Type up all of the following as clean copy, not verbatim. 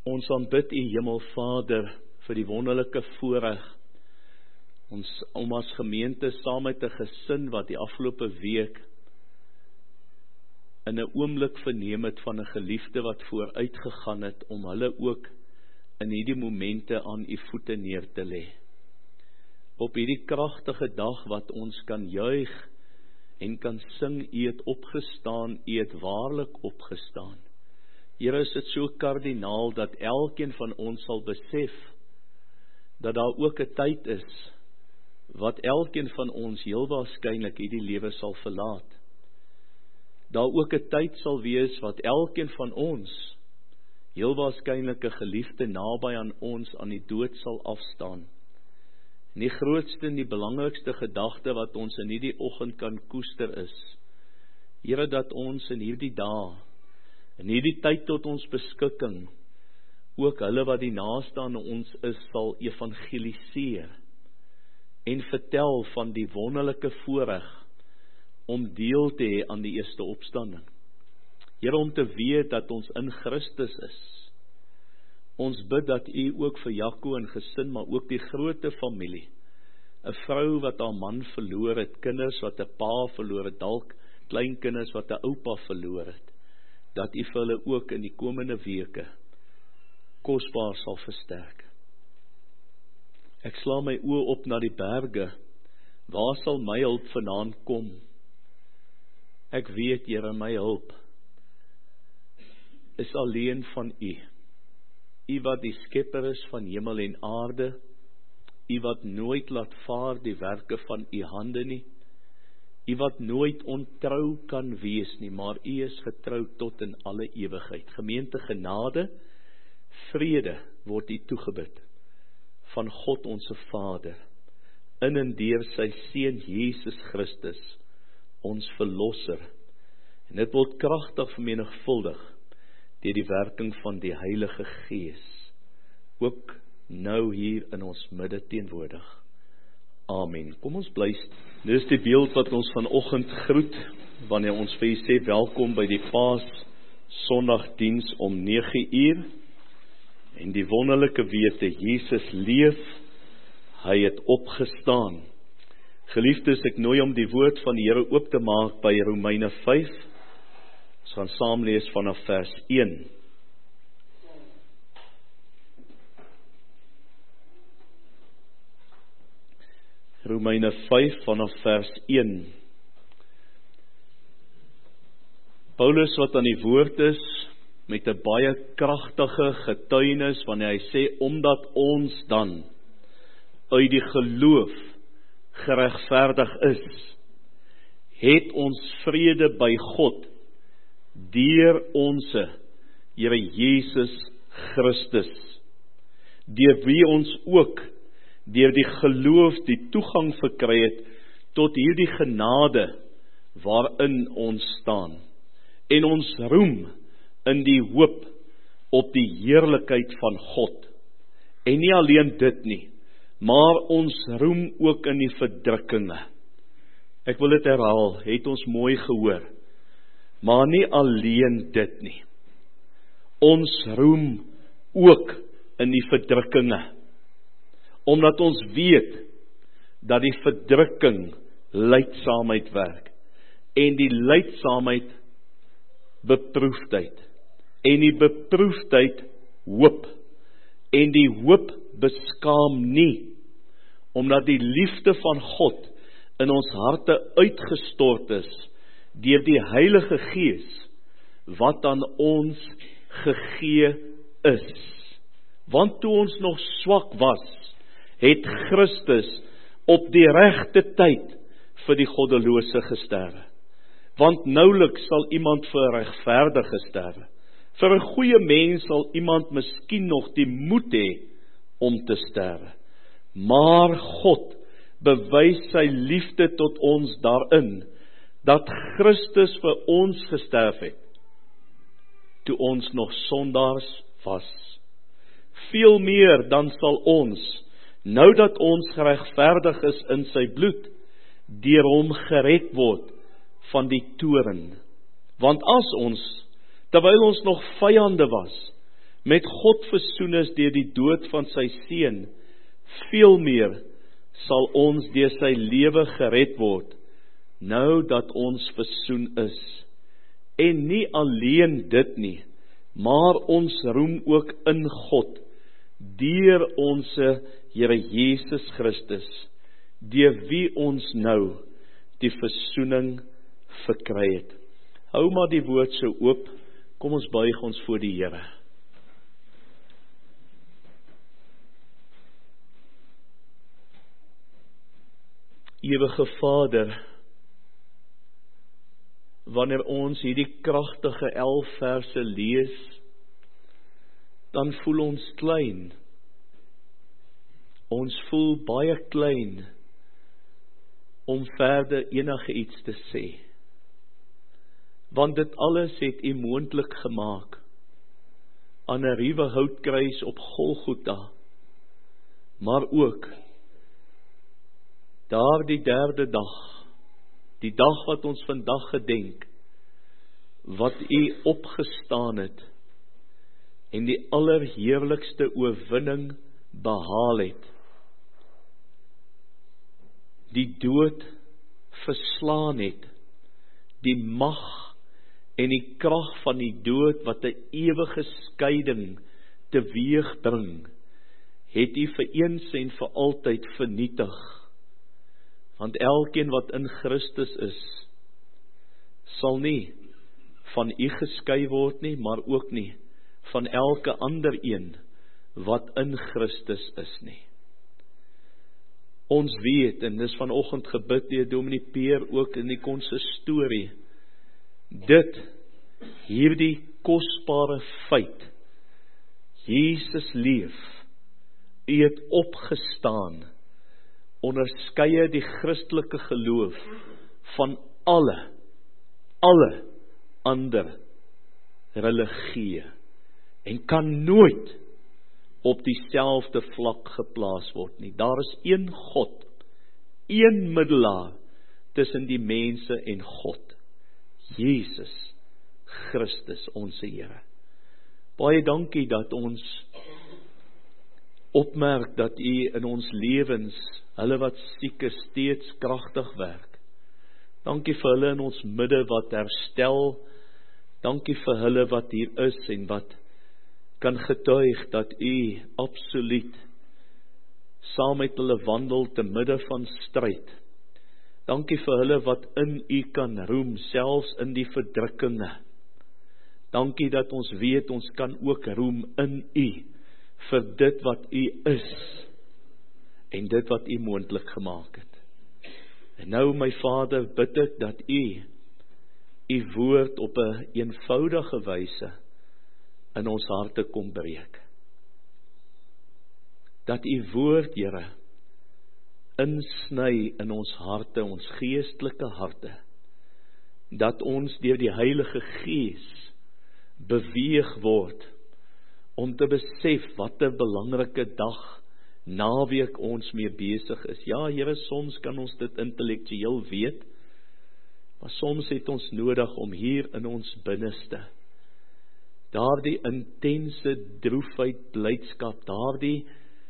Ons aanbid U Hemelvader vir die wonderlike voorreg om as gemeente saam met 'n gesin wat die afgelope week in 'n oomblik verneem het van 'n geliefde wat vooruitgegaan het om hulle ook in hierdie momente aan U voete neer te lê. Op hierdie kragtige dag wat ons kan juig en kan sing, U het opgestaan, U het waarlik opgestaan. Here, is dit so kardinaal dat elkeen van ons sal besef dat daar ook 'n tyd is wat elkeen van ons heel waarskynlik hierdie lewe sal verlaat. Daar ook 'n tyd sal wees wat elkeen van ons heel waarskynlik 'n geliefde naby aan ons aan die dood sal afstaan. En die grootste en die belangrikste gedagte wat ons in hierdie oggend kan koester is, Here, dat ons in hierdie dae, in hierdie tyd tot ons beskikking, ook hulle wat die naaste aan ons is, sal evangeliseer en vertel van die wonderlike voorreg om deel te hê aan die eerste opstanding. Here, om te weet dat ons in Christus is. Ons bid dat U ook vir Jaco en gesin, maar ook die groote familie, 'n vrou wat haar man verloor het, kinders wat 'n pa verloor het, dalk kleinkinders wat 'n oupa verloor het, dat U vir hulle ook in die komende weke kosbaar sal versterk. Ek sla my oë op na die berge, waar sal my hulp vandaan kom? Ek weet, Here, my hulp is alleen van U. U wat die skepper is van hemel en aarde, U wat nooit laat vaar die werke van U hande nie, U wat nooit ontrou kan wees nie, maar U is getrou tot in alle ewigheid. Gemeente, genade, vrede word U toegebid van God onse Vader, in en deur sy Seun Jesus Christus, ons Verlosser. En dit word kragtig vermenigvuldig deur die werking van die Heilige Gees, ook nou hier in ons midde teenwoordig. Amen. Kom ons bly. Dis die beeld wat ons vanoggend groet, wanneer ons vir U sê welkom by die Paas Sondagdiens om 9:00, en die wonderlike wete, Jesus leef, hy het opgestaan. Geliefdes, ek nooi om die woord van die Here oop te maak by Romeine 5. Ons gaan saam lees vanaf vers 1. Romeine 5 vanaf vers 1. Paulus wat aan die woord is, met 'n baie kragtige getuienis, wanneer hy sê, omdat ons dan uit die geloof geregverdig is, het ons vrede by God, deur onse Here Jesus Christus, deur wie ons ook deur die geloof die toegang verkry het tot hierdie genade waarin ons staan, en ons roem in die hoop op die heerlikheid van God. En nie alleen dit nie, maar ons roem ook in die verdrukkinge. Ek wil dit herhaal, het ons mooi gehoor, maar nie alleen dit nie. Ons roem ook in die verdrukkinge, omdat ons weet dat die verdrukking lydsaamheid werk, en die lydsaamheid beproefdheid, en die beproefdheid hoop, en die hoop beskaam nie, omdat die liefde van God in ons harte uitgestort is, deur die Heilige Gees, wat aan ons gegee is. Want toe ons nog swak was, het Christus op die regte tyd vir die goddelose gesterwe. Want nouliks sal iemand vir 'n regverdige sterwe. Vir 'n goeie mens sal iemand miskien nog die moed hê om te sterwe. Maar God bewys sy liefde tot ons daarin, dat Christus vir ons gesterf het, toe ons nog sondaars was. Veel meer dan sal ons, nou dat ons geregverdig is in sy bloed, deur hom gered word van die toorn. Want as ons, terwyl ons nog vyande was, met God versoen is deur die dood van sy seun, veel meer sal ons deur sy lewe gered word, nou dat ons versoen is. En nie alleen dit nie, maar ons roem ook in God, deur onse Here Jesus Christus, deur wie ons nou die versoening verkry het. Hou maar die woord so oop, kom ons buig ons voor die Here. Ewige Vader, wanneer ons hierdie kragtige 11 verse lees, dan voel ons klein. Ons voel baie klein om verder enige iets te sê. Want dit alles het U moontlik gemaak aan 'n ruwe houtkruis op Golgotha, maar ook daardie derde dag, die dag wat ons vandag gedenk, wat U opgestaan het en die allerheerlikste oorwinning behaal het, die dood verslaan het, die mag en die krag van die dood wat 'n ewige skeiding teweeg bring, het U vir eens en vir altyd vernietig. Want elkeen wat in Christus is, sal nie van U geskei word nie, maar ook nie van elke ander een wat in Christus is nie. Ons weet, en dis vanoggend gebid deur Dominee Peer ook in die konsistorie, hierdie kosbare feit, Jesus leef, U het opgestaan, onderskeie die Christelike geloof van alle ander religieë en kan nooit op dieselfde vlak geplaas word nie. Daar is een God, een middelaar tussen die mense en God, Jesus Christus, ons Here. Baie dankie dat ons opmerk dat U in ons lewens, hulle wat siek is, steeds kragtig werk. Dankie vir hulle in ons midde wat herstel. Dankie vir hulle wat hier is en wat kan getuig dat U absoluut saam met hulle wandel te midde van stryd. Dankie vir hulle wat in U kan roem, selfs in die verdrukkinge. Dankie dat ons weet ons kan ook roem in U vir dit wat U is en dit wat U moontlik gemaak het. En nou my Vader, bid ek dat U woord op 'n eenvoudige wyse in ons harte kom breek. Dat U woord, Here, insny in ons harte, ons geestelike harte, dat ons deur die Heilige Gees beweeg word om te besef wat 'n belangrike dag, naweek ons mee besig is. Ja, Here, soms kan ons dit intellektueel weet, maar soms het ons nodig om hier in ons binneste daardie intense droefheid, blydskap, daardie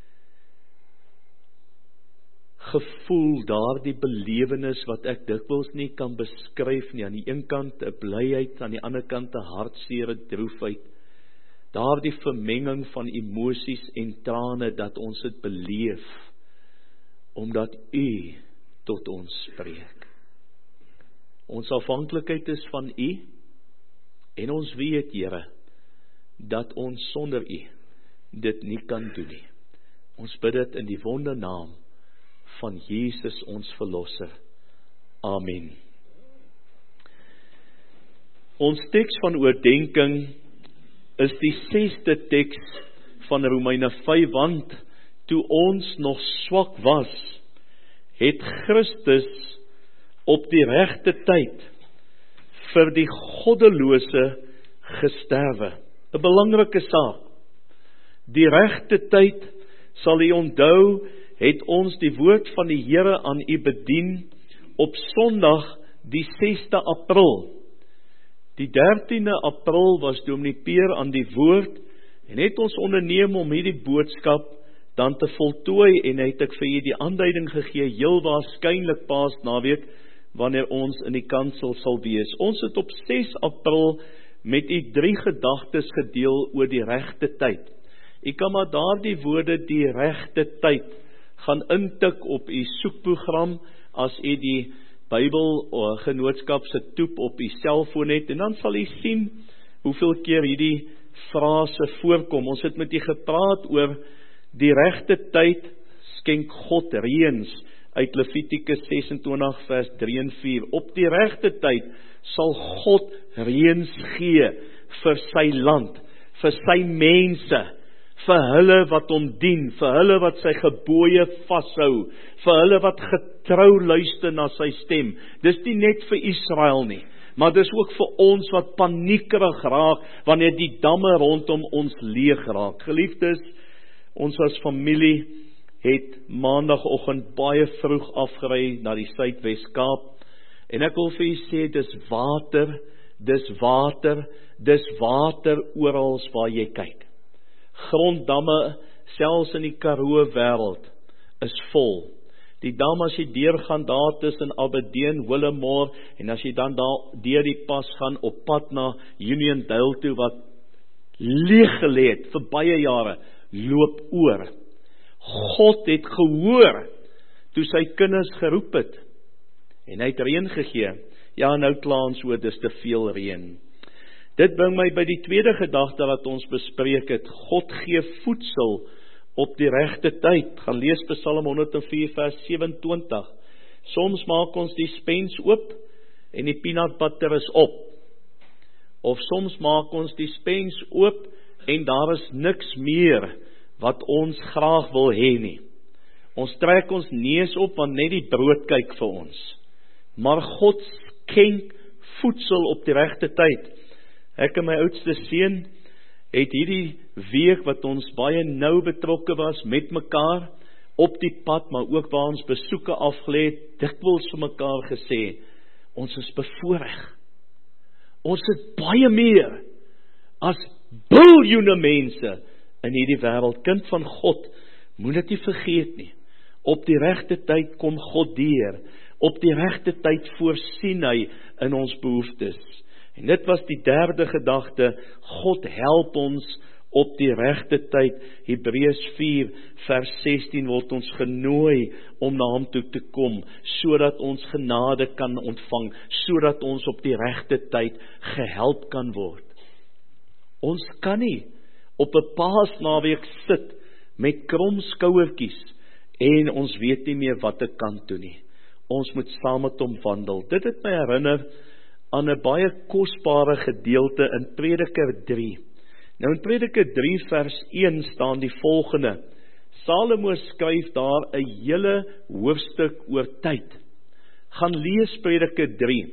gevoel, daardie belewenis wat ek dikwels nie kan beskryf nie, aan die een kant 'n blyheid, aan die ander kant 'n hartseer, droefheid, daardie vermenging van emosies en trane, dat ons dit beleef, omdat U tot ons spreek. Ons afhanklikheid is van U, en ons weet, Here, dat ons sonder U dit nie kan doen nie. Ons bid dit in die wondernaam van Jesus ons Verlosser. Amen. Ons teks van oordenking is die 6de teks van Romeine 5, want toe ons nog swak was, het Christus op die regte tyd vir die goddelose gesterwe. 'n belangrike saak. Die regte tyd, sal U onthou, het ons die woord van die Here aan U bedien op Sondag die 6de April. Die 13de April was Dominee Peer aan die woord, En het ons onderneem om hierdie boodskap dan te voltooi, en het ek vir julle die aanduiding gegee, heel waarskynlik Paasnaweek, wanneer ons in die kansel sal wees. Ons het op 6 April met u 3 gedagtes gedeel oor die regte tyd. U kan maar daardie woorde, die regte tyd, gaan intik op u soekprogram, as u die Bybel Genootskap se toep op u selfoon het, en dan sal u sien hoeveel keer hierdie frase voorkom. Ons het met u gepraat oor die regte tyd skenk God reëns, uit Levitikus 26 vers 3 en 4. Op die regte tyd sal God reëns gee vir sy land, vir sy mense, vir hulle wat hom dien, vir hulle wat sy gebooie vashou, vir hulle wat getrou luister na sy stem. Dis nie net vir Israel nie, maar dis ook vir ons wat paniekerig raak, wanneer die damme rondom ons leeg raak. Geliefdes, ons as familie het maandagoggend baie vroeg afgery na die Suidwes-Kaap, en ek wil vir u sê, dis water orals waar jy kyk. Gronddamme, selfs in die Karoo wêreld, is vol. Die dam as jy deurgaan daar tussen Aberdeen, Willemore, en as jy dan daar deur die pas gaan op pad na Uniondale toe, wat leeg gelê het vir baie jare, loop oor. God het gehoor toe sy kinders geroep het, en hy het reën gegee. Ja, nou kla ons oor, dis te veel reën. Dit bring my by die tweede gedagte wat ons bespreek het. God gee voedsel op die regte tyd. Gaan lees Psalm 104 vers 27. Soms maak ons die spens oop en die peanut butter is op. Of soms maak ons die spens oop en daar is niks meer wat ons graag wil hê nie. Ons trek ons neus op want net die brood kyk vir ons. Maar God skenk voedsel op die regte tyd. Ek en my oudste seun het hierdie week wat ons baie nou betrokke was met mekaar op die pad, maar ook waar ons besoeke afgelê het, dikwels vir mekaar gesê, ons is bevoorreg. Ons het baie meer as biljoene mense in hierdie wêreld. Kind van God, moet dit nie vergeet nie. Op die regte tyd kom God deur. Op die regte tyd voorsien hy in ons behoeftes. En dit was die derde gedagte, God help ons op die regte tyd. Hebreërs 4 vers 16 word ons genooi om na hom toe te kom, sodat ons genade kan ontvang, sodat ons op die regte tyd gehelp kan word. Ons kan nie op 'n Paasnaweek sit met krom skouertjies en ons weet nie meer wat te kant toe nie. Ons moet saam met hom wandel. Dit het my herinner aan 'n baie kosbare gedeelte in Prediker 3. Nou in Prediker 3 vers 1 staan die volgende. Salomo skryf daar 'n hele hoofstuk oor tyd. Gaan lees Prediker 3.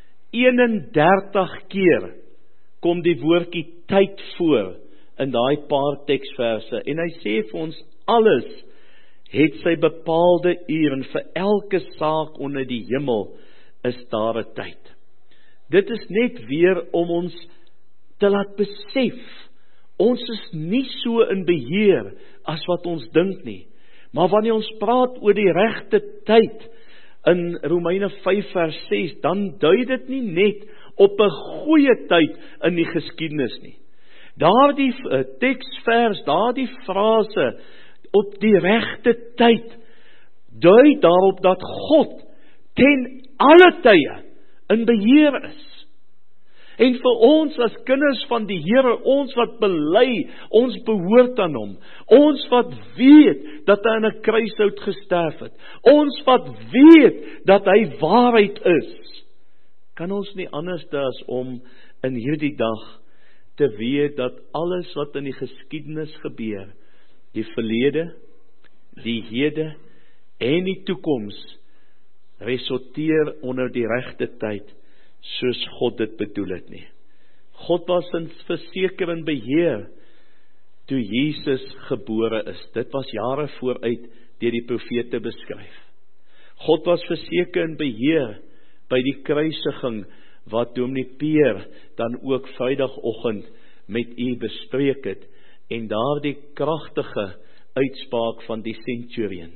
31 keer kom die woordjie tyd voor in daai paar teksverse. En hy sê vir ons, alles het sy bepaalde uur, en vir elke saak onder die hemel is daar 'n tyd. Dit is net weer om ons te laat besef, ons is nie so in beheer as wat ons dink nie. Maar wanneer ons praat oor die regte tyd in Romeine 5 vers 6, dan dui dit nie net op 'n goeie tyd in die geskiedenis nie. Daardie teksvers, daardie frase, op die regte tyd, dui daarop dat God ten alle tye in beheer is. En vir ons as kinders van die Here, ons wat bely, ons behoort aan hom, ons wat weet dat hy aan 'n kruishout gesterf het, ons wat weet dat hy waarheid is, kan ons nie anders as om in hierdie dag te weet dat alles wat in die geskiedenis gebeur, die verlede, die hede en die toekoms, resulteer onder die regte tyd, soos God dit bedoel het nie. God was verseker in beheer toe Jesus gebore is. Dit was jare vooruit deur die profete beskryf. God was verseker in beheer by die kruisiging wat Dominee Peer dan ook Vrydagoggend met u bespreek het. en daardie kragtige uitspraak van die centurion.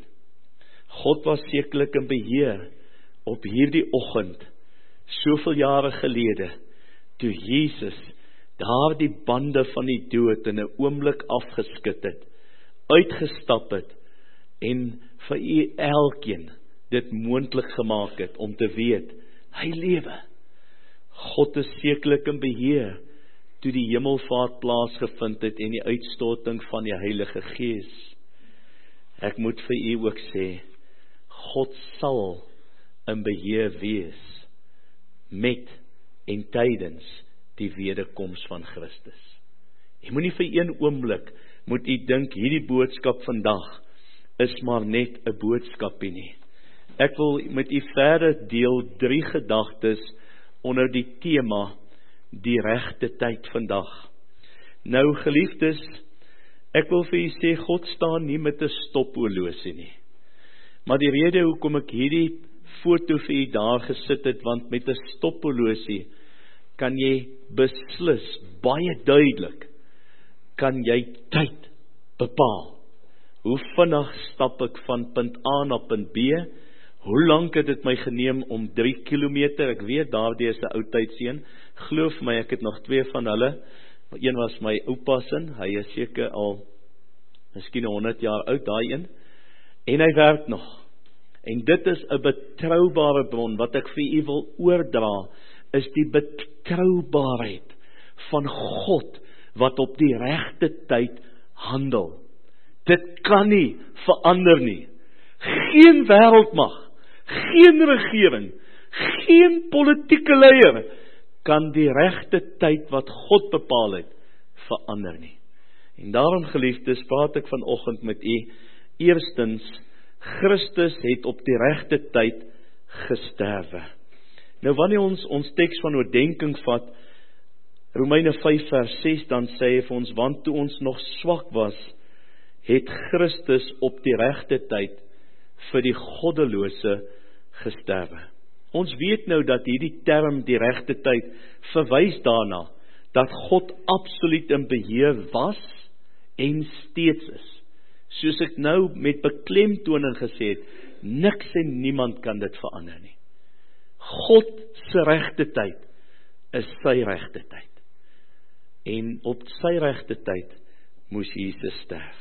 God was sekerlik in beheer op hierdie oggend, soveel jare gelede, toe Jesus daardie bande van die dood in 'n oomblik afgeskit het, uitgestap het, en vir u elkeen dit moontlik gemaak het, om te weet, hy lewe. God is sekerlik in beheer, toe die hemelvaart plaasgevind het, en die uitstorting van die Heilige Gees. Ek moet vir u ook sê, God sal in beheer wees, met en tydens die wederkoms van Christus. Jy moenie vir een oomblik, moet u dink, hierdie boodskap vandag, is maar net 'n boodskapie nie. Ek wil met u verder deel 3 gedagtes, onder die tema, die regte tyd vandag. Nou geliefdes, ek wil vir u sê, God staan nie met 'n stophorlosie nie. Maar die rede hoekom ek hierdie foto vir u daar gesit het, want met 'n stophorlosie kan jy beslis, baie duidelik, kan jy tyd bepaal. Hoe vinnig stap ek van punt A na punt B? Hoe lank het dit my geneem om 3 kilometer? Ek weet, daardie is 'n ou tydseun. Geloof my, ek het nog 2 van hulle. Een was my oupa se, hy is seker al, miskien 100 jaar oud, daai een. En hy werk nog. En dit is 'n betroubare bron, wat ek vir u wil oordra, is die betroubaarheid van God, wat op die regte tyd handel. Dit kan nie verander nie. Geen wêreldmag, geen regering, geen politieke leier kan die regte tyd wat God bepaal het, verander nie. En daarom, geliefdes, praat ek vanoggend met u. Eerstens, Christus het op die regte tyd gesterwe. Nou wanneer ons teks van oordenking vat, Romeine 5 vers 6, dan sê hy vir ons, want toe ons nog swak was, het Christus op die regte tyd vir die goddelose gesterwe. Ons weet nou dat hierdie term die regte tyd verwys daarna, dat God absoluut in beheer was en steeds is. Soos ek nou met beklemtoning gesê het, niks en niemand kan dit verander nie. God se regte tyd is sy regte tyd. En op sy regte tyd moes Jesus sterf.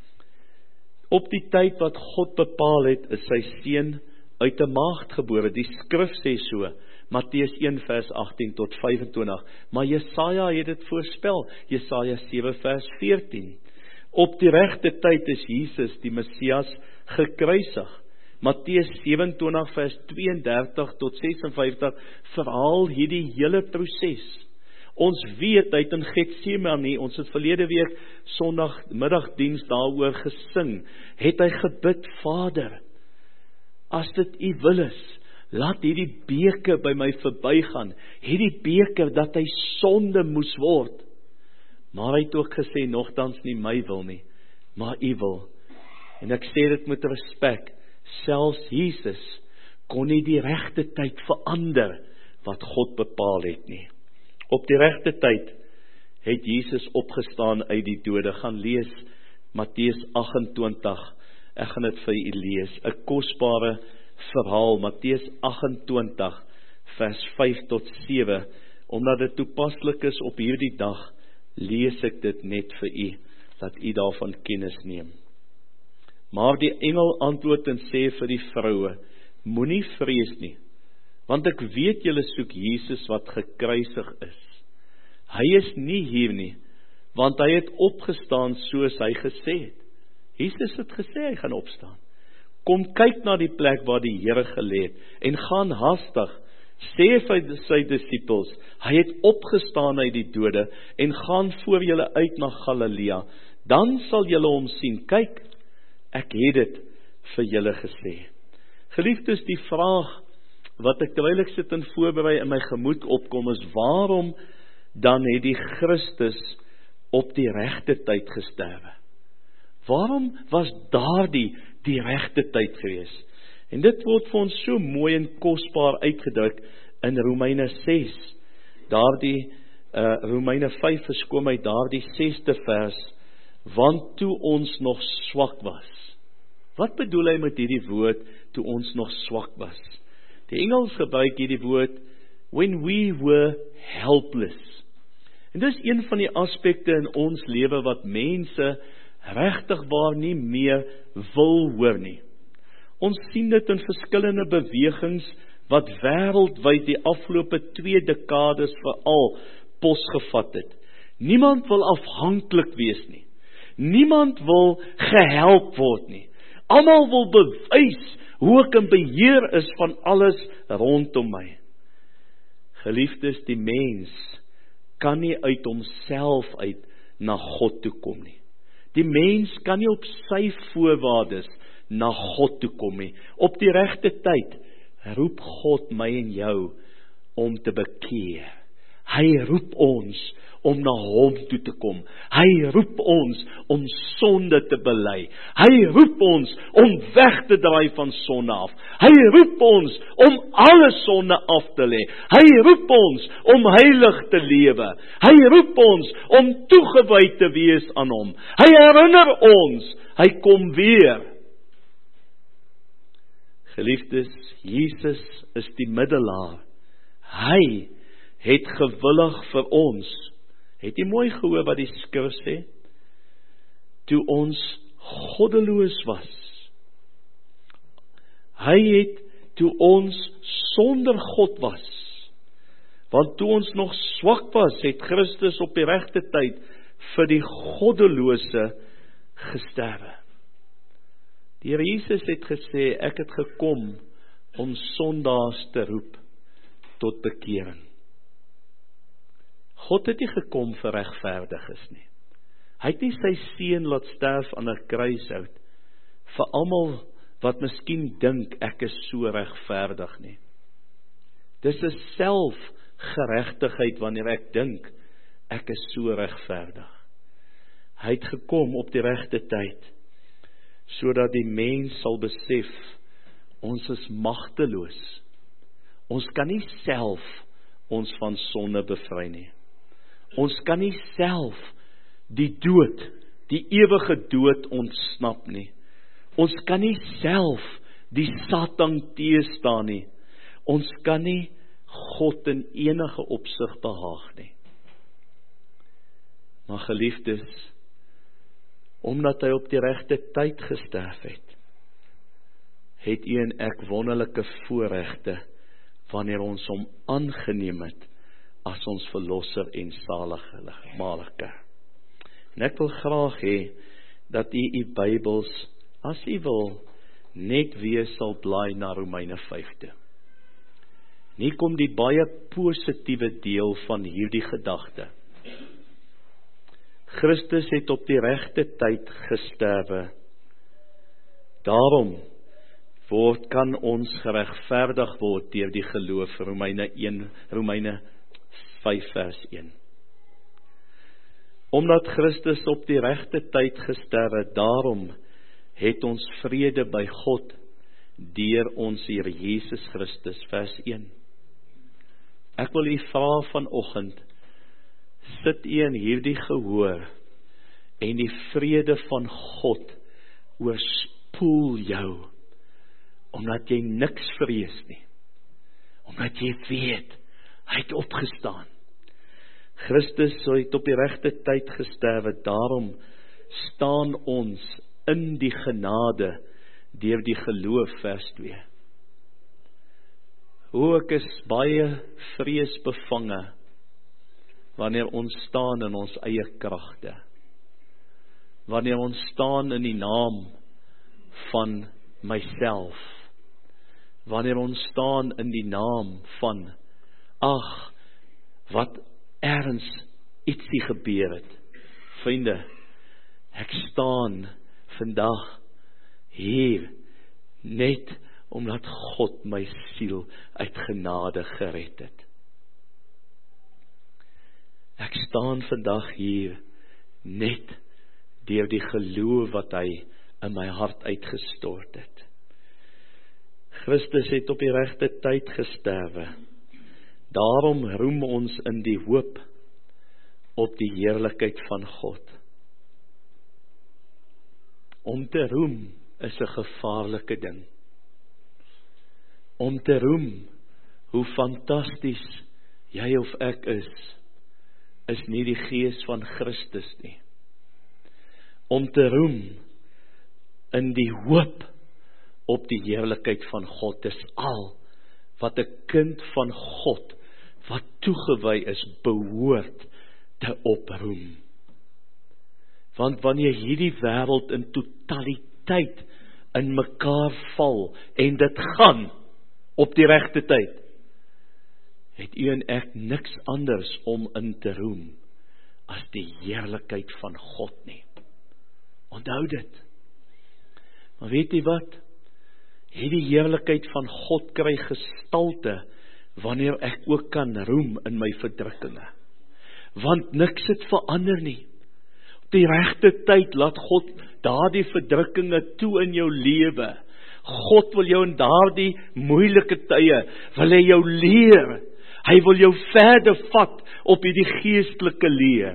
Op die tyd wat God bepaal het, is sy seun uit 'n maagd gebore. Die skrif sê so, Matteus 1 vers 18 tot 25, maar Jesaja het dit voorspel, Jesaja 7 vers 14. Op die regte tyd is Jesus, die Messias, gekruisig. Matteus 27 vers 32 tot 56 verhaal hierdie hele proses. Ons weet, hy het in Getsemane, ons het verlede week Sondagmiddagdiens daaroor gesing, het hy gebid, Vader, as dit u wil is, laat hierdie beker by my verbygaan, hierdie beker dat hy sonde moes word. Maar hy het ook gesê, nogtans nie my wil nie, maar u wil. En ek sê dit met respek, selfs Jesus kon nie die regte tyd verander wat God bepaal het nie. Op die regte tyd het Jesus opgestaan uit die dode. Gaan lees Matteus 28, ek gaan dit vir u lees, 'n kosbare verhaal, Matteus 28 vers 5 tot 7, omdat dit toepaslik is op hierdie dag, lees ek dit net vir u, dat u daarvan kennis neem. Maar die engel antwoord en sê vir die vroue, moenie vrees nie, want ek weet julle soek Jesus wat gekruisig is. Hy is nie hier nie, want hy het opgestaan soos hy gesê het. Jesus het gesê hy gaan opstaan. Kom kyk na die plek waar die Here gelê het, en gaan haastig, sê vir sy disippels, hy het opgestaan uit die dode, en gaan voor julle uit na Galilea, dan sal julle hom sien. Kyk, ek het dit vir julle gesê. Geliefdes, die vraag wat ek terwyl ek sit en voorberei in my gemoed opkom is, waarom dan het die Christus op die regte tyd gesterwe? Waarom was daardie die regte tyd gewees? En dit word vir ons so mooi en kosbaar uitgedruk in Romeine 6. Daardie Romeine 5 verskoon my, daardie 6de vers want toe ons nog swak was. Wat bedoel hy met hierdie woord, toe ons nog swak was? Die Engels gebruik hierdie woord, when we were helpless. En dis een van die aspekte in ons lewe wat mense regtig waar nie meer wil hoor nie. Ons sien dit in verskillende bewegings wat wêreldwyd die afgelope 2 dekades veral posgevat het. Niemand wil afhanklik wees nie. Niemand wil gehelp word nie. Almal wil bewys hoe ek in beheer is van alles rondom my. Geliefdes, die mens kan nie uit homself uit na God toe kom nie. Die mens kan nie op sy voorwaardes na God toe kom nie. Op die regte tyd roep God my en jou om te bekeer. Hy roep ons om na hom toe te kom. Hy roep ons om sonde te bely. Hy roep ons om weg te draai van sonde af. Hy roep ons om alle sonde af te lê. Hy roep ons om heilig te lewe. Hy roep ons om toegewy te wees aan hom. Hy herinner ons, hy kom weer. Geliefdes, Jesus is die middelaar. Hy het gewillig vir ons. Het jy mooi gehoor wat die skrif sê? Toe ons goddeloos was. Hy het toe ons sonder God was. Want toe ons nog swak was, het Christus op die regte tyd vir die goddelose gesterwe. Die Here Jesus het gesê, ek het gekom om sondaars te roep tot bekering. God het nie gekom vir regverdiges nie. Hy het nie sy seun laat sterf aan 'n kruishout vir almal wat miskien dink ek is so regverdig nie. Dis 'n selfgeregtigheid wanneer ek dink ek is so regverdig. Hy het gekom op die regte tyd sodat die mens sal besef ons is magteloos. Ons kan nie self ons van sonde bevry nie. Ons kan nie self die dood, die ewige dood ontsnap nie. Ons kan nie self die Satan teëstaan nie. Ons kan nie God in enige opsig behaag nie. Maar geliefdes, omdat hy op die regte tyd gesterf het, het u en ek wonderlike voorregte wanneer ons hom aangeneem het as ons verlosser en saligmaker. En ek wil graag hê dat u Bybels, as u wil, net weer sal blaai na Romeine 5 toe. Hier kom die baie positiewe deel van hierdie gedagte. Christus het op die regte tyd gesterwe. Daarom kan ons geregverdig word deur die geloof. Romeine 5 vers 1. Omdat Christus op die regte tyd gesterwe, daarom het ons vrede by God deur ons Here Jesus Christus, vers 1. Ek wil u vra vanoggend, sit u in hierdie gehoor en die vrede van God oorspoel jou, omdat jy niks vrees nie, omdat jy weet, hy het opgestaan. Christus het op die regte tyd gesterwe, daarom staan ons in die genade deur die geloof, vers 2. Ek is baie vreesbevange wanneer ons staan in ons eie kragte, wanneer ons staan in die naam van myself, wanneer ons staan in die naam van, wat ergens ietsie gebeur het. Vriende, ek staan vandag hier net omdat God my siel uit genade gered het. Ek staan vandag hier net deur die geloof wat hy in my hart uitgestort het. Christus het op die regte tyd gesterwe. Daarom roem ons in die hoop op die heerlikheid van God. Om te roem is 'n gevaarlike ding. Om te roem hoe fantasties jy of ek is nie die gees van Christus nie. Om te roem in die hoop op die heerlikheid van God is al wat 'n kind van God wat toegewy is behoort te oproem. Want wanneer hierdie wêreld in totaliteit in mekaar val en dit gaan op die regte tyd, het u en ek niks anders om in te roem as die heerlikheid van God nie. Onthou dit. Maar weet jy wat? Hierdie heerlikheid van God kry gestalte wanneer ek ook kan roem in my verdrukkinge. Want niks het verander nie. Op die regte tyd laat God daardie verdrukkinge toe in jou lewe. God wil jou in daardie moeilike tye, wil hy jou leer. Hy wil jou verder vat op hierdie geestelike leer.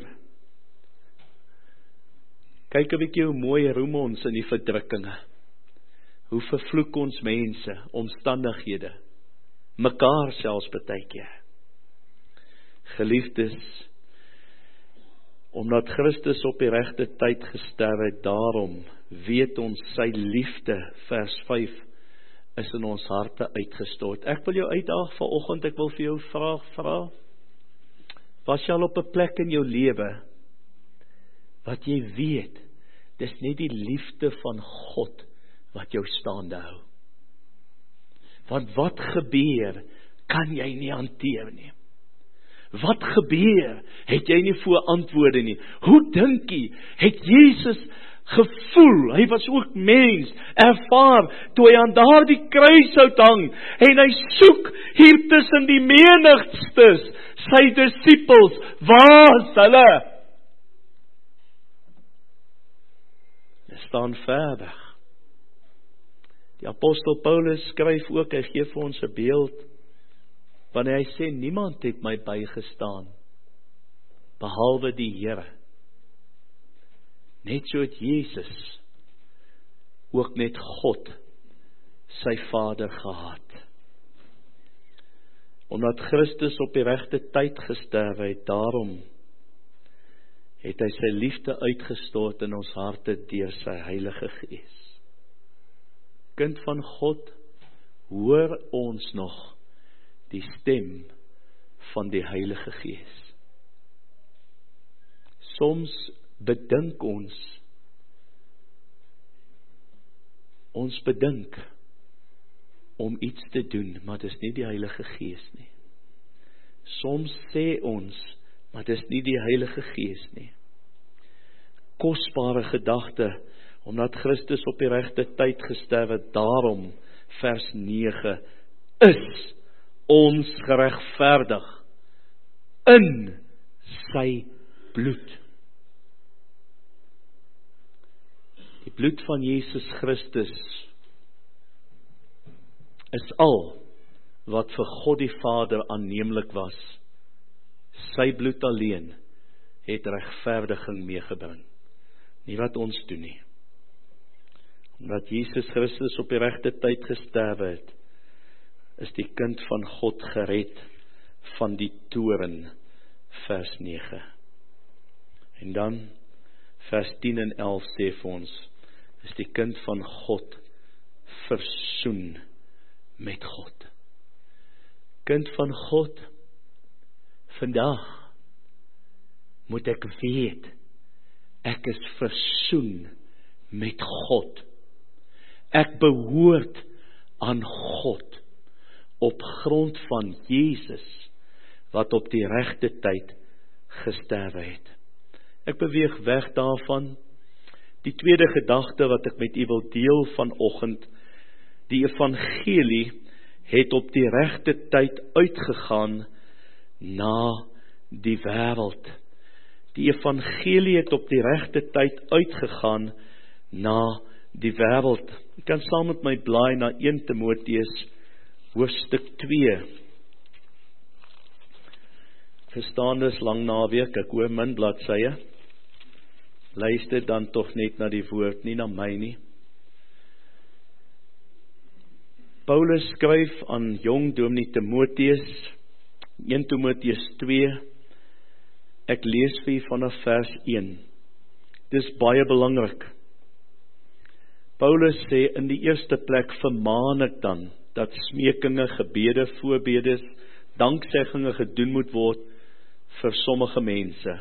Kyk 'n bietjie hoe mooi roem ons in die verdrukkinge. Hoe vervloek ons mense, omstandighede, mekaar selfs partykeer. Geliefdes, omdat Christus op die regte tyd gesterf het, daarom weet ons sy liefde, vers 5, is in ons harte uitgestort. Ek wil jou uitdaag vanoggend, ek wil vir jou vra, was jy al op 'n plek in jou lewe, wat jy weet, dis nie die liefde van God, wat jou staande hou. Want wat gebeur, kan jy nie hanteer nie. Wat gebeur, het jy nie voor antwoorde nie. Hoe dink jy, het Jesus gevoel, hy was ook mens, ervaar, toe hy aan daardie kruishout hang, en hy soek hier tussen die menigstes, sy disippels, waar is hulle? Hulle staan verder. Die apostel Paulus skryf ook, hy gee vir ons 'n beeld, wanneer hy sê, niemand het my bygestaan, behalwe die Here. Net so het Jesus, ook net God, sy Vader gehad. Omdat Christus op die regte tyd gesterf het, daarom het hy sy liefde uitgestort in ons harte deur sy Heilige Gees. Kind van God, hoor ons nog die stem van die Heilige Gees. Soms bedink ons bedink om iets te doen, maar dis nie die Heilige Gees nie. Soms sê ons, maar dis nie die Heilige Gees nie. Kosbare gedagte, omdat Christus op die regte tyd gesterf het, daarom, vers 9, is ons geregverdig in sy bloed. Die bloed van Jesus Christus is al wat vir God die Vader aanneemlik was. Sy bloed alleen het regverdiging meegebring. Nie wat ons doen nie. Omdat Jesus Christus op die regte tyd gesterf het, is die kind van God gered van die toorn, vers 9. En dan, vers 10 en 11 sê vir ons, is die kind van God versoen met God. Kind van God, vandag moet ek weet, ek is versoen met God. Ek behoort aan God op grond van Jesus wat op die regte tyd gesterf het. Ek beweeg weg daarvan. Die tweede gedagte wat ek met u wil deel vanoggend, die evangelie het op die regte tyd uitgegaan na die wêreld. Die evangelie het op die regte tyd uitgegaan na die wêreld. Ek kan saam met my blaai na 1 Timoteus hoofstuk 2. Verstaan dis lang naweek, ek hoor min bladsye. Luister dan tog net na die woord, nie na my nie. Paulus skryf aan jong dominee Timoteus, 1 Timoteus 2, ek lees vir u vanaf vers 1. Dis baie belangrik. Paulus sê in die eerste plek vermaan ek dan, dat smekinge, gebede, voorbedes, dankseggings gedoen moet word vir sommige mense.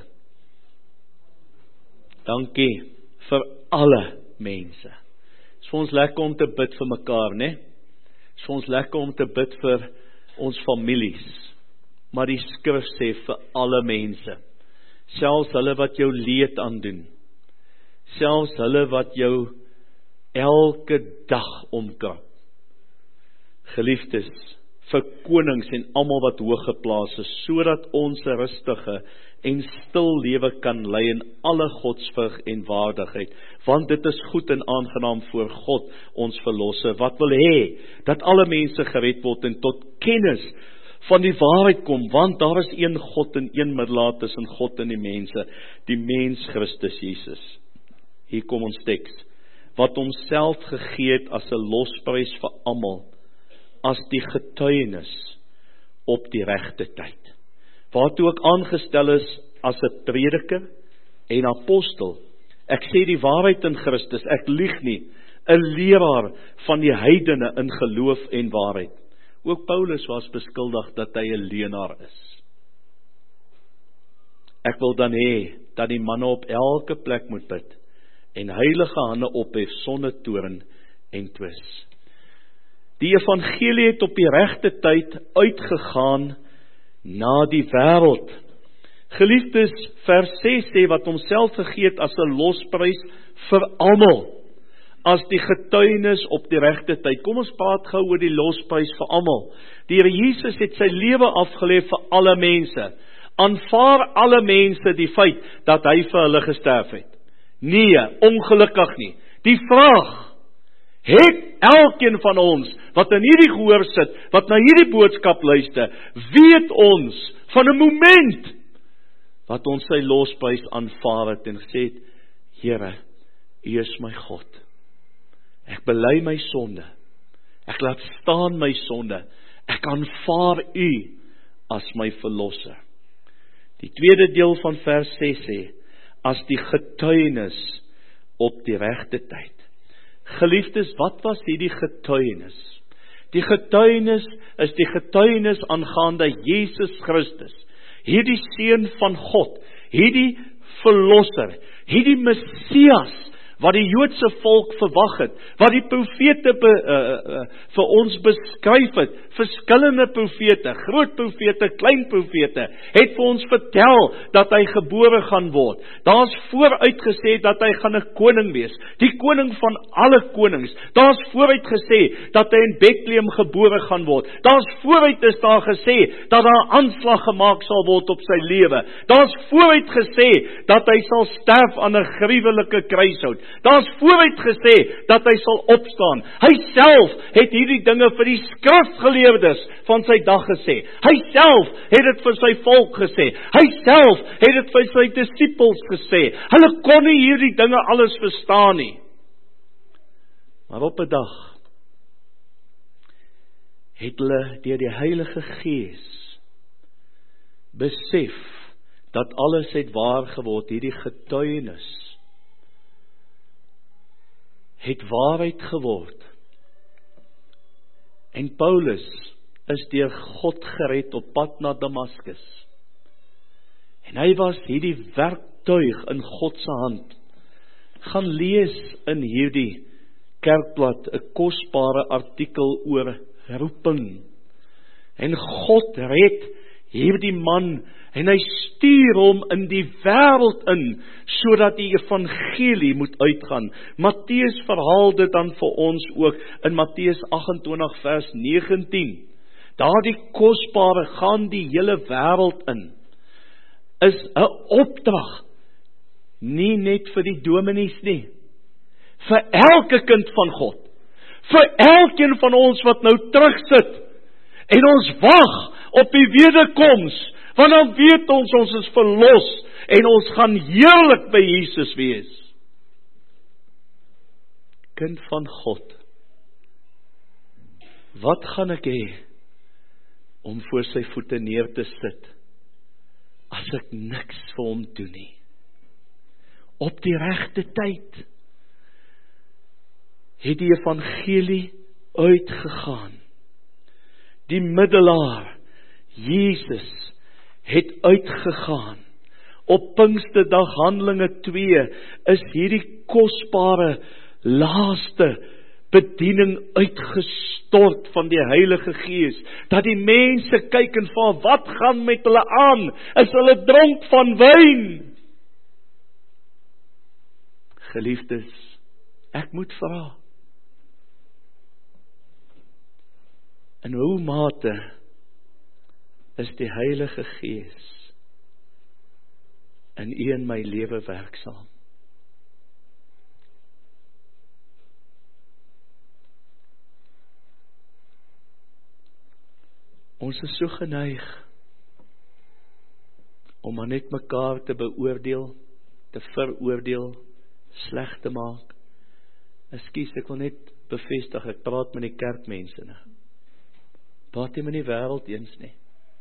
Dankie vir alle mense. Is vir ons lekker om te bid vir mekaar, né? Is vir ons lekker om te bid vir ons families. Maar die skrif sê vir alle mense. Selfs hulle wat jou leed aandoen. Selfs hulle wat jou elke dag omkrap. Geliefdes, vir konings en almal wat hoog geplaas is, sodat ons 'n rustige en stil lewe kan lei in alle godsvrug en waardigheid, want dit is goed en aangenaam voor God, ons verlosser, wat wil hê, dat alle mense gered word en tot kennis van die waarheid kom, want daar is een God en een middelaar tussen God en die mense, die mens Christus Jesus. Hier kom ons teks, wat homself gegee het as 'n losprys vir almal, as die getuienis op die regte tyd. Waartoe ek aangestel is as 'n prediker en apostel. Ek sê die waarheid in Christus, ek lieg nie, 'n leraar van die heidene in geloof en waarheid. Ook Paulus was beskuldig dat hy 'n leienaar is. Ek wil dan hê dat die manne op elke plek moet bid en heilige hande ophef sonder toorn en twis. Die evangelie het op die regte tyd uitgegaan na die wêreld. Geliefdes, vers 6 sê wat homself gegee het as 'n losprys vir almal, as die getuienis op die regte tyd. Kom ons praat gou oor die losprys vir almal. Die Here Jesus het sy lewe afgelê vir alle mense. Aanvaar alle mense die feit dat hy vir hulle gesterf het? Nee, ongelukkig nie. Die vraag, het elkeen van ons, wat in hierdie gehoor sit, wat na hierdie boodskap luister, weet ons van 'n moment, wat ons sy losprys aanvaar het en gesê het, Here, U is my God. Ek bely my sonde. Ek laat staan my sonde. Ek aanvaar U as my verlosser. Die tweede deel van vers 6 sê, as die getuienis op die regte tyd. Geliefdes, wat was hierdie getuienis? Die getuienis is die getuienis aangaande Jesus Christus, hierdie seun van God, hierdie verlosser, hierdie Messias, wat die Joodse volk verwag het, wat die profete vir ons beskryf het, verskillende profete, groot profete, klein profete, het vir ons vertel dat hy gebore gaan word. Daar is vooruit gesê dat hy gaan 'n koning wees, die koning van alle konings. Daar is vooruit gesê dat hy in Bethlehem gebore gaan word. Daar is vooruit is daar gesê dat daar aanslag gemaak sal word op sy lewe. Daar is vooruit gesê dat hy sal sterf aan 'n gruwelike kruishout. Daar is vooruit gesê dat hy sal opstaan. Hy self het hierdie dinge vir die skrifgeleerdes van sy dag gesê. Hy self het dit vir sy volk gesê. Hy self het dit vir sy disippels gesê. Hulle kon nie hierdie dinge alles verstaan nie. Maar op 'n dag het hulle deur die Heilige Gees besef dat alles het waar geword, hierdie getuienis het waarheid geword. En Paulus is deur God gered op pad na Damaskus. En hy was hierdie werktuig in God se hand. Gaan lees in hierdie kerkblad 'n kosbare artikel oor roeping. En God red hierdie man en hy stuur hom in die wêreld in, sodat die evangelie moet uitgaan. Matteus verhaal dit dan vir ons ook in Matteus 28 vers 19. Daardie kosbare gaan die hele wêreld in, is 'n opdrag, nie net vir die dominees nie, vir elke kind van God, vir elkeen van ons wat nou terugsit, en ons wag op die wederkoms, want dan weet ons is verlos, en ons gaan heerlik by Jesus wees. Kind van God, wat gaan ek hê om voor sy voete neer te sit, as ek niks vir hom doen nie? Op die regte tyd het die evangelie uitgegaan. Die middelaar, Jesus, het uitgegaan. Op Pinksterdag Handelinge 2 is hierdie kosbare laaste bediening uitgestort van die Heilige Gees, dat die mense kyk en van wat gaan met hulle aan? Is hulle dronk van wyn? Geliefdes, ek moet vra, in hoe mate is die Heilige Gees in u en my lewe werksaam? Ons is so geneig om maar net mekaar te beoordeel, te veroordeel, sleg te maak. Ekskuus, ek wil net bevestig, ek praat met die kerkmense nou. Praat nie met die wêreld eens nie.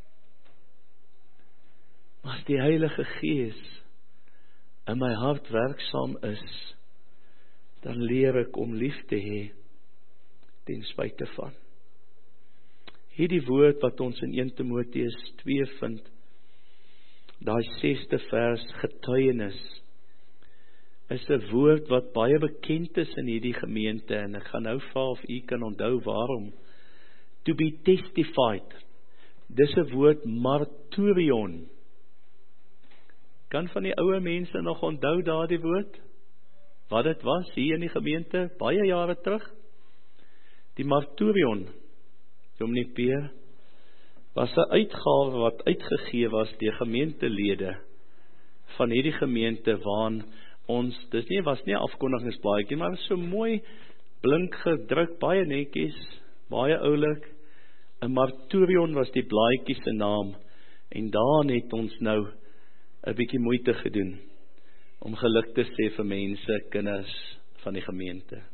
Maar as die Heilige Gees in my hart werksaam is, dan leer ek om lief te hê ten spyte van. Hierdie woord wat ons in 1 Timoteus 2 vind, daai 6de vers, getuienis, is 'n woord wat baie bekend is in hierdie gemeente, en ek gaan nou vra of u kan onthou waarom. To be testified, dis 'n woord marturion. Kan van die ouer mense nog onthou daardie woord? Wat dit was hier in die gemeente, baie jare terug? Die marturion, Dominee Peer, was 'n uitgawe wat uitgegee was deur gemeentelede van hierdie gemeente, waarin ons, was nie 'n afkondigingsblaadjie, maar so mooi blink gedruk, baie netjies, baie oulik. 'n Marturion was die blaadjie se naam, en daarin het ons nou 'n bietjie moeite gedoen om geluk te sê vir mense, kinders van die gemeente.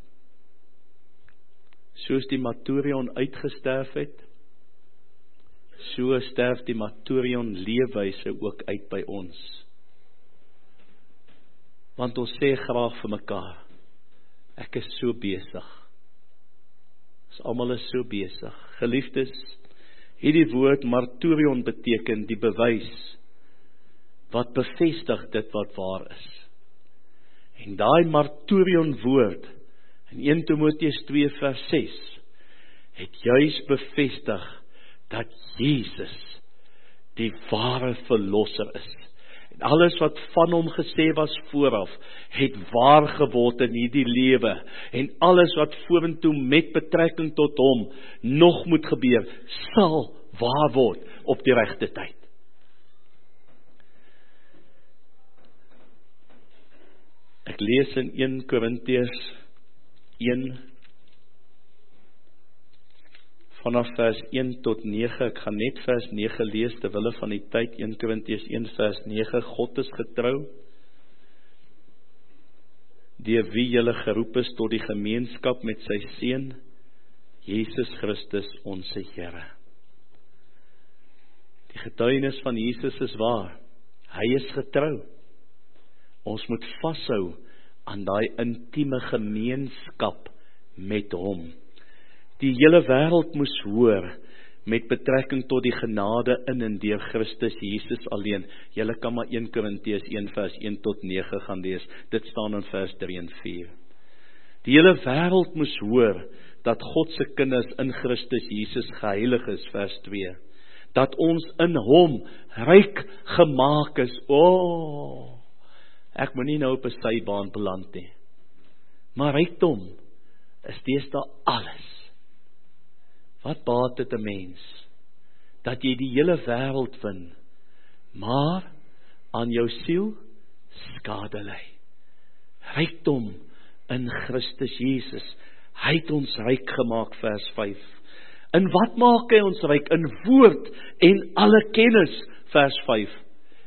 Soos die marturion uitgesterf het, so sterf die marturion leefwyse ook uit by ons. Want ons sê graag vir mekaar, ek is so besig. Ons almal is so besig. Geliefdes, hierdie woord marturion beteken die bewys wat bevestig dit wat waar is. En daai marturion woord in 1 Timoteus 2 vers 6 het juis bevestig dat Jesus die ware verlosser is. En alles wat van hom gesê was vooraf, het waar geword in hierdie lewe. En alles wat vorentoe met betrekking tot hom nog moet gebeur, sal waar word op die regte tyd. Ek lees in 1 Korintiërs 1 vanaf vers 1 tot 9, ek gaan net vers 9 lees, terwille van die tyd. 1 Korintiërs 1 vers 9, God is getrou, deur wie julle geroep is tot die gemeenskap met sy Seun, Jesus Christus ons Here. Die getuienis van Jesus is waar, hy is getrou. Ons moet vashou aan daai intieme gemeenskap met hom. Die hele wêreld moes hoor met betrekking tot die genade in en deur Christus Jesus alleen. Julle kan maar 1 Korintiërs 1 vers 1 tot 9 gaan lees. Dit staan in vers 3 en 4. Die hele wêreld moes hoor dat God se kinders in Christus Jesus geheilig is, vers 2. Dat ons in hom ryk gemaak is. Ek moet nie nou op 'n sybaan beland nie. Maar rykdom is deesdae alles. Wat baat dit 'n mens dat jy die hele wêreld win, maar aan jou siel skade ly? Rykdom in Christus Jesus. Hy het ons ryk gemaak, vers 5. In wat maak hy ons ryk? In woord en alle kennis, vers 5.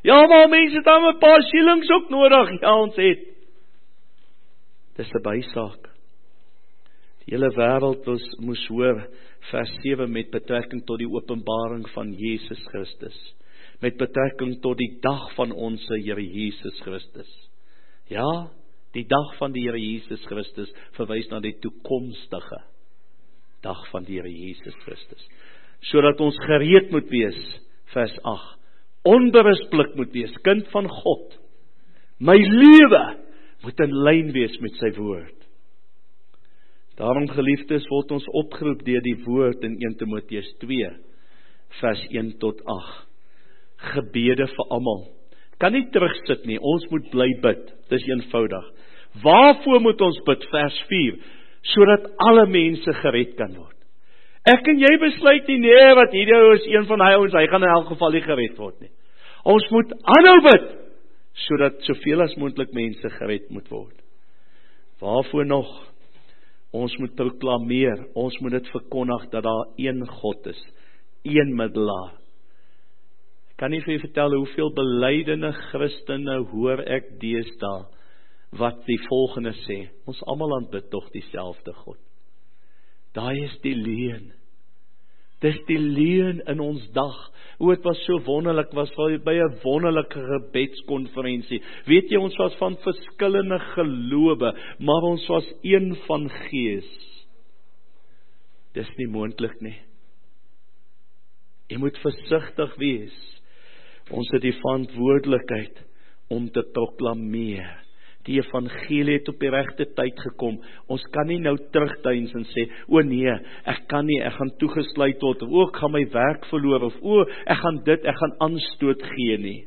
Ja, maar mense het dan 'n paar shillings ook nodig. Ja, ons het. Dis 'n bysaak. Die hele wêreld moes hoor, vers 7, met betrekking tot die openbaring van Jesus Christus. Met betrekking tot die dag van ons Here Jesus Christus. Ja, die dag van die Here Jesus Christus verwys na die toekomstige dag van die Here Jesus Christus. Sodat ons gereed moet wees, vers 8, onberisplik moet wees, kind van God. My lewe moet in lyn wees met sy woord. Daarom, geliefdes, word ons opgeroep deur die woord in 1 Timoteus 2, vers 1 tot 8. Gebede vir almal. Kan nie terugsit nie, ons moet bly bid. Dis eenvoudig. Waarvoor moet ons bid? Vers 4, sodat alle mense gered kan word. Ek en jy besluit nie, nee, wat hierdie is een van hy ons, hy gaan in elk geval nie gered word nie. Ons moet aanhou bid, sodat soveel as moontlik mense gered moet word. Waarvoor nog? Ons moet proklameer, ons moet dit verkondig dat daar een God is, een middelaar. Ek kan nie vir julle vertel hoeveel belydende Christene hoor ek deesdae wat die volgende sê: ons almal aanbid tog dieselfde God. Daai is die leuen. Dis die leuen in ons dag. Het was so wonderlik, was by 'n wonderlike gebedskonferensie. Weet jy, ons was van verskillende gelowe, maar ons was een van gees. Dis nie moontlik nie. Jy moet versigtig wees. Ons het die verantwoordelikheid om te proklameer. Die evangelie het op die regte tyd gekom. Ons kan nie nou terugduins en sê, o nee, ek kan nie, ek gaan toegesluit word, of ek gaan my werk verloor, of ek gaan dit, ek gaan aanstoot gee nie.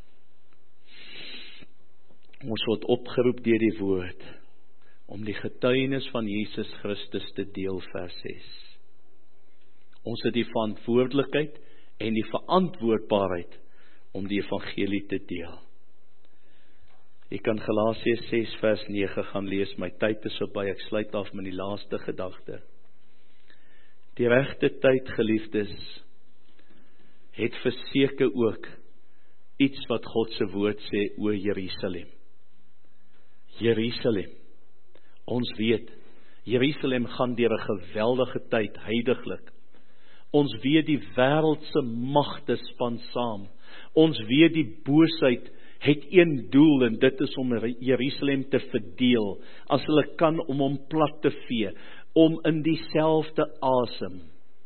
Ons word opgeroep deur die woord, om die getuienis van Jesus Christus te deel, vers 6. Ons het die verantwoordelikheid en die verantwoordbaarheid om die evangelie te deel. Ek kan Galasiërs 6 vers 9 gaan lees, my tyd is verby, ek sluit af met die laaste gedagte. Die regte tyd, geliefdes, het verseker ook iets wat God se woord sê oor Jerusalem. Jerusalem, ons weet, Jerusalem gaan deur 'n geweldige tyd, heiliglik. Ons weet die wêreldse magte span saam. Ons weet die boosheid het een doel, en dit is om Jerusalem te verdeel, as hulle kan om hom plat te vee, om in dieselfde asem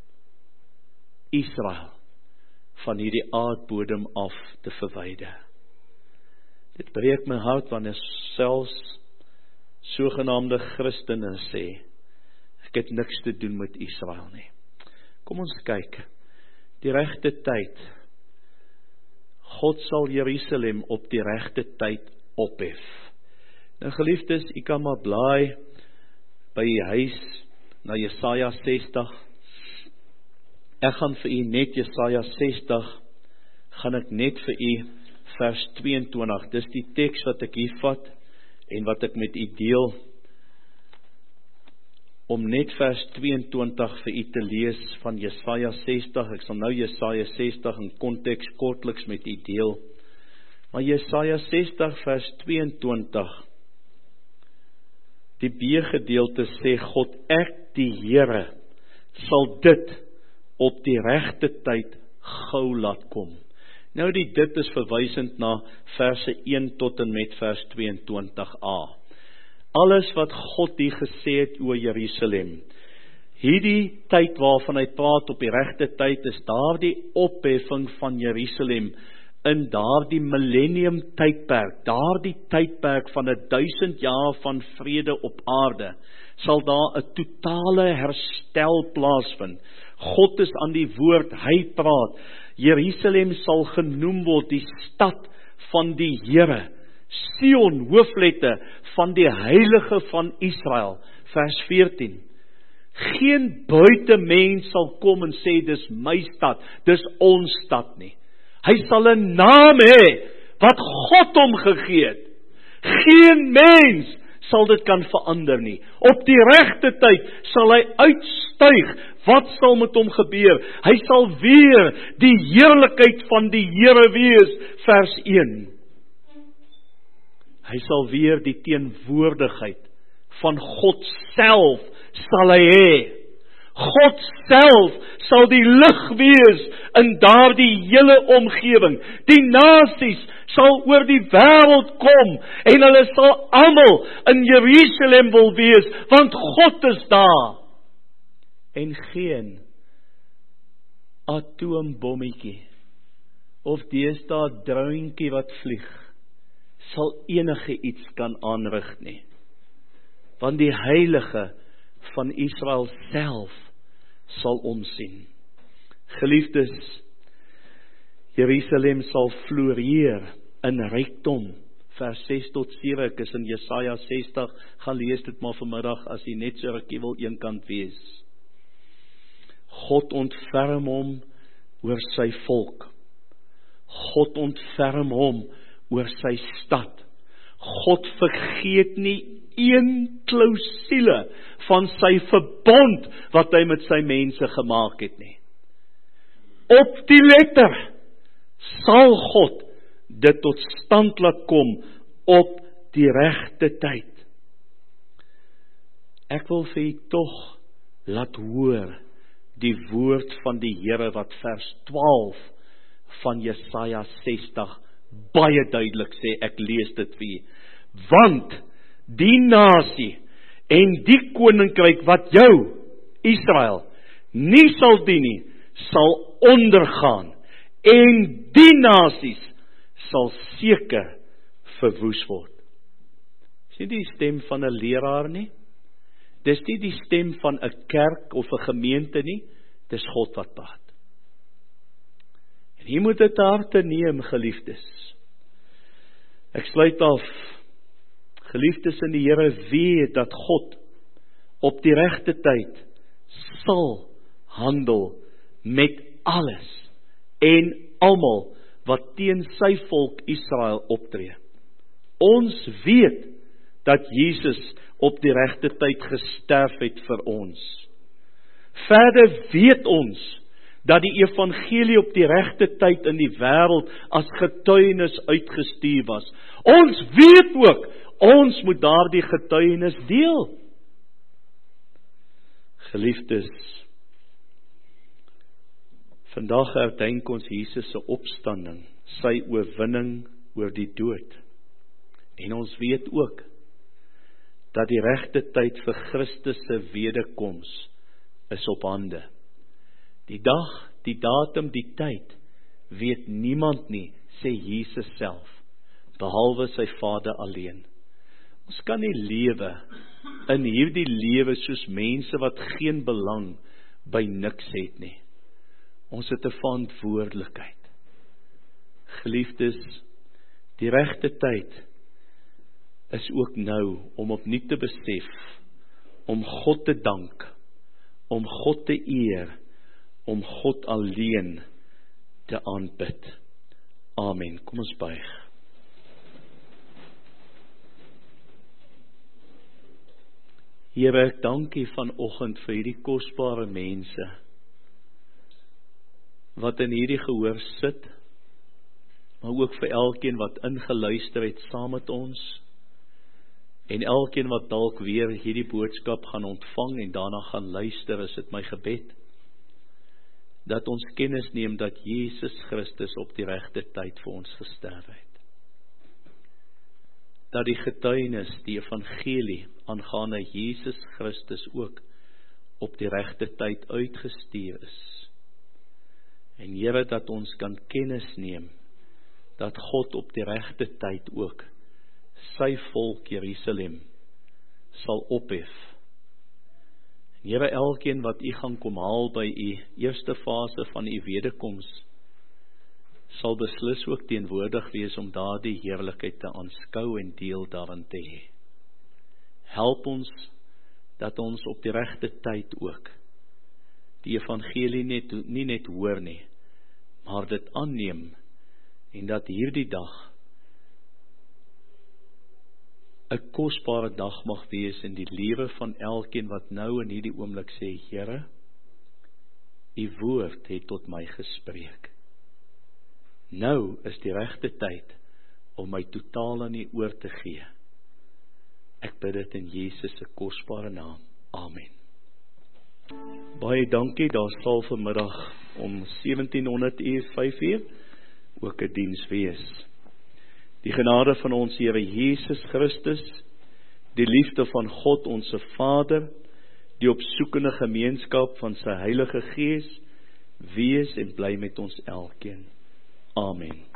Israel van hierdie aardbodem af te verwyder. Dit breek my hart wanneer selfs sogenaamde Christene sê, ek het niks te doen met Israel nie. Kom ons kyk, die regte tyd, God sal Jerusalem op die regte tyd ophef. Nou geliefdes, u kan maar blaai by die huis na Jesaja 60. Ek gaan vir u net Jesaja 60, gaan ek net vir u vers 22, dis die teks wat ek hier vat, en wat ek met u deel, om net vers 22 vir u te lees van Jesaja 60, ek sal nou Jesaja 60 in konteks kortliks met u deel, maar Jesaja 60 vers 22, die B-gedeelte sê God, ek die Here, sal dit op die regte tyd gou laat kom. Nou dit is verwysend na verse 1 tot en met vers 22a. Alles wat God hier gesê het oor Jerusalem, hierdie tyd waarvan hy praat op die regte tyd, is daardie opheffing van Jerusalem in daardie millennium tydperk, daardie tydperk van 1000 jaar van vrede op aarde, sal daar 'n totale herstel plaasvind. God is aan die woord, hy praat. Jerusalem sal genoem word die stad van die Here, Sion, hooflette van die heilige van Israel, vers 14. Geen buitemens sal kom en sê, dis my stad, dis ons stad nie. Hy sal 'n naam hê, wat God hom gegee het. Geen mens sal dit kan verander nie. Op die regte tyd sal hy uitstyg Wat sal met hom gebeur? Hy sal weer die heerlikheid van die Here wees, vers 1. Hy sal weer die teenwoordigheid van God self sal hy hê. God self sal die lig wees in daardie hele omgewing. Die nasies sal oor die wêreld kom en hulle sal almal in Jerusalem wil wees, want God is daar. En geen atoombommetjie of deesdae droontjie wat vlieg sal enige iets kan aanrig nie. Want die Heilige van Israel self sal omsien. Geliefdes, Jerusalem sal floreer in rykdom. Vers 6 tot 7, ek is in Jesaja 60, gaan lees dit maar vanmiddag, as jy net so rukkie wil eenkant wees. God ontferm hom oor sy volk. God ontferm hom oor sy stad. God vergeet nie een klousule van sy verbond wat hy met sy mense gemaak het nie. Op die letter sal God dit tot stand laat kom op die regte tyd. Ek wil vir u tog laat hoor die woord van die Here wat vers 12 van Jesaja 60 baie duidelik sê, ek lees dit vir u. Want die nasie en die koninkryk wat jou, Israel, nie sal dien nie, sal ondergaan, en die nasies sal seker verwoes word. Is nie die stem van 'n leraar nie, dis nie die stem van 'n kerk of 'n gemeente nie, dis God wat praat. En hier moet dit harte neem, geliefdes. Ek sluit af. Geliefdes in die Here, weet dat God op die regte tyd sal handel met alles en almal wat teen sy volk Israel optree. Ons weet dat Jesus op die regte tyd gesterf het vir ons. Verder weet ons dat die evangelie op die regte tyd in die wêreld as getuienis uitgestuur was. Ons weet ook, ons moet daardie getuienis deel. Geliefdes, vandag herdenk ons Jesus se opstanding, sy oorwinning oor die dood. En ons weet ook dat die regte tyd vir Christus se wederkoms is op hande. Die dag, die datum, die tyd weet niemand nie, sê Jesus self, behalwe sy Vader alleen. Ons kan nie lewe in hierdie lewe soos mense wat geen belang by niks het nie. Ons het 'n verantwoordelikheid. Geliefdes, die regte tyd is ook nou om opnuut te besef, om God te dank, om God te eer, om God alleen te aanbid. Amen. Kom ons buig. Here, ek dank U vanoggend vir hierdie kosbare mense wat in hierdie gehoor sit, maar ook vir elkeen wat ingeluister het saam met ons, en elkeen wat dalk weer hierdie boodskap gaan ontvang en daarna gaan luister, is dit my gebed, dat ons kennis neem dat Jesus Christus op die regte tyd vir ons gesterf het. Dat die getuienis, die evangelie aangaande Jesus Christus ook op die regte tyd uitgestuur is. En Here, dat ons kan kennis neem dat God op die regte tyd ook sy volk Jerusalem sal ophef. En Here, elkeen wat U gaan kom haal by U eerste fase van U wederkoms, sal beslis ook teenwoordig wees om daardie heerlikheid te aanskou en deel daarin te hê. Help ons dat ons op die regte tyd ook die evangelie nie net hoor nie, maar dit aanneem, en dat hierdie dag 'n kosbare dag mag wees in die lewe van elkeen wat nou in hierdie oomblik sê, Here, U woord het tot my gespreek. Nou is die regte tyd om my totaal aan U oor te gee. Ek bid dit in Jesus se kosbare naam. Amen. Baie dankie, daar sal vanmiddag om 17:05 ook 'n diens wees. Die genade van ons Here Jesus Christus, die liefde van God ons Vader, die opsoekende gemeenskap van sy Heilige Gees, wees en bly met ons elkeen. Amen.